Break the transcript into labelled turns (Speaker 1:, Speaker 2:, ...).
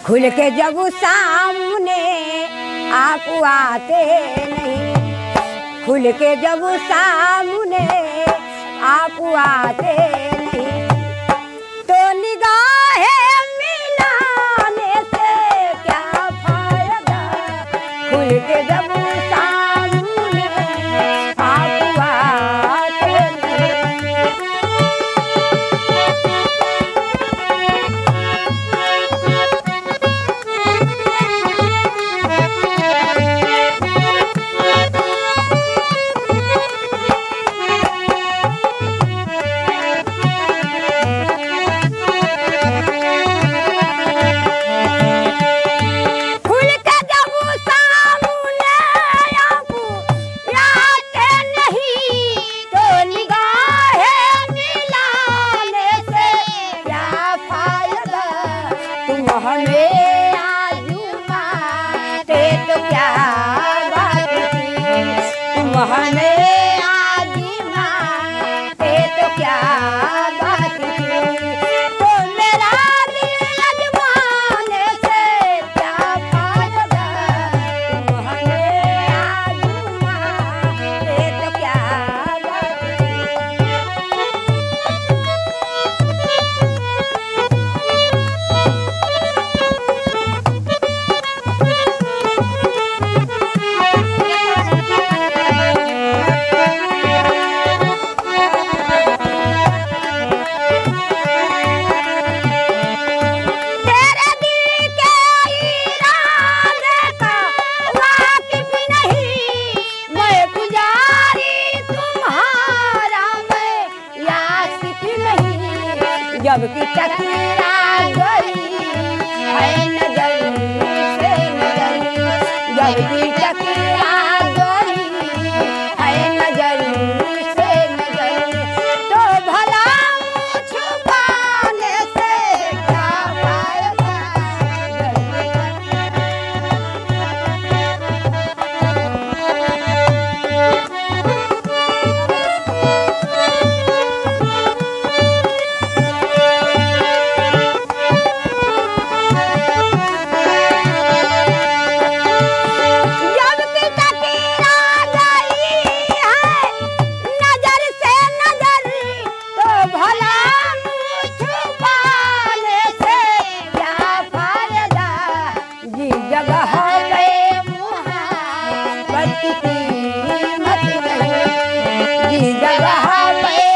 Speaker 1: खुल के जब सामने आप आते नहीं, खुल के जब सामने आप आते नहीं, तो निगाहें मिलाने से क्या फायदा। खुल के जब सामने आप आते नहीं। हमें आजमाते तो क्या बात थी, तुम हमें आजमाते तो क्या बात थी, तो मेरा दिल आजमाने से क्या फायदा। तुम हमें आजमाते तो क्या बात थी। जब की टकरा गई है नजर से नजर, जब की टकरा गई है नजर से नजर, तो भला छुपाने से क्या फायदा। जगह पे मोहब्बत की कीमत नहीं, जिस जगह पे